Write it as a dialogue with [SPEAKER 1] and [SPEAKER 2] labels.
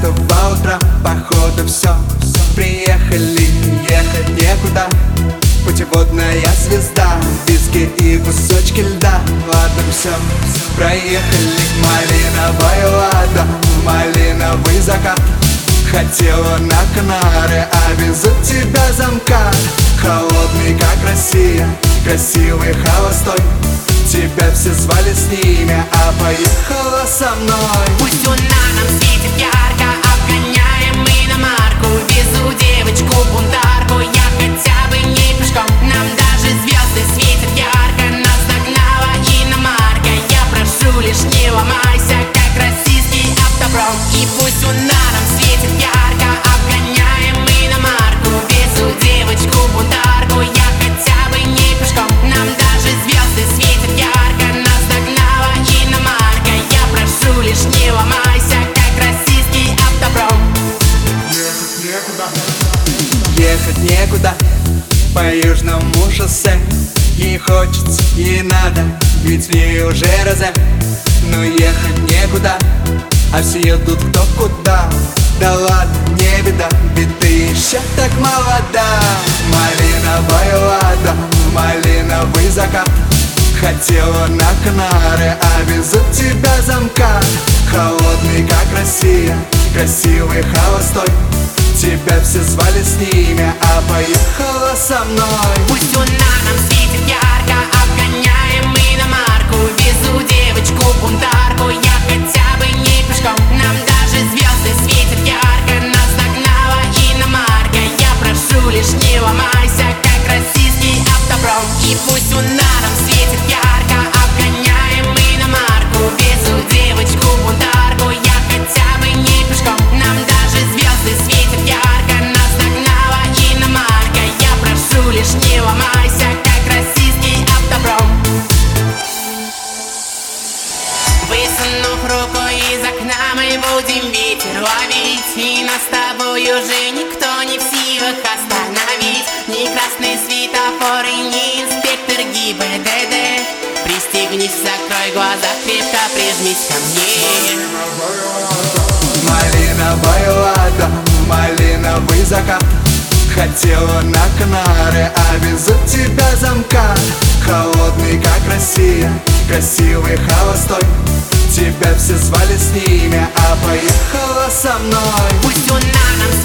[SPEAKER 1] по утрам, походу все. Приехали, ехать некуда. Путеводная звезда, виски и кусочки льда. Ладно, все, проехали. Малиновая лада, малиновый закат. Хотела на Канары, а везут тебя замкат. Холодный, как Россия, красивый, холостой. Тебя все звали с ними, а поехала со мной.
[SPEAKER 2] Пусть луна нам светит ярко, обгоняем иномарку. Везу девочку-бунтарку, я хотя бы не пешком. Нам даже звезды светят ярко, нас догнала иномарка. Я прошу, лишь не ломайся, как российский автопром. И пусть луна нам светит ярко, обгоняем иномарку. Везу девочку-бунтарку, я хотя бы не пешком. Нам даже звезды светят ярко, нас догнала иномарка. Я прошу, лишь не ломайся, как российский автопром.
[SPEAKER 1] Ехать некуда по южному шоссе. Ей хочется, ей надо, ведь в ней уже розе. Но ехать некуда, а все едут кто куда. Да ладно, не беда, ведь ты еще так молода. Малиновая лада, малиновый закат. Хотела на Канары, а везут тебя замкат. Холодный, как Россия, красивый, холостой. Тебя все звали с ними, а поехала со мной.
[SPEAKER 2] Пусть луна нам светит ярко, обгоняем иномарку. Везу девочку-бунтарку, я хотя бы не пешком. Нам даже звезды светят ярко, нас догнала иномарка. Я прошу, лишь не ломайся, как российский автопром. И пусть луна нам светит ярко, обгоняем иномарку. Везу девочку-бунтарку, я хотя бы не пешком. Нам даже звезды светят ярко, нас догнала иномарка. Я прошу, лишь не ломайся, как российский автопром. Высунув руку из окна, мы будем ветер ловить. И нас с тобой уже никто не в силах остановить. Ни красный светофор и ни инспектор ГИБДД. Пристегнись, закрой глаза, крепко прижмись ко мне.
[SPEAKER 1] Малиновая лада, малиновый закат. Хотела на Канары, а везут тебя замкат. Холодный, как Россия, красивый, холостой. Тебя все звали с ними, а поехала со мной.
[SPEAKER 2] Пусть луна нам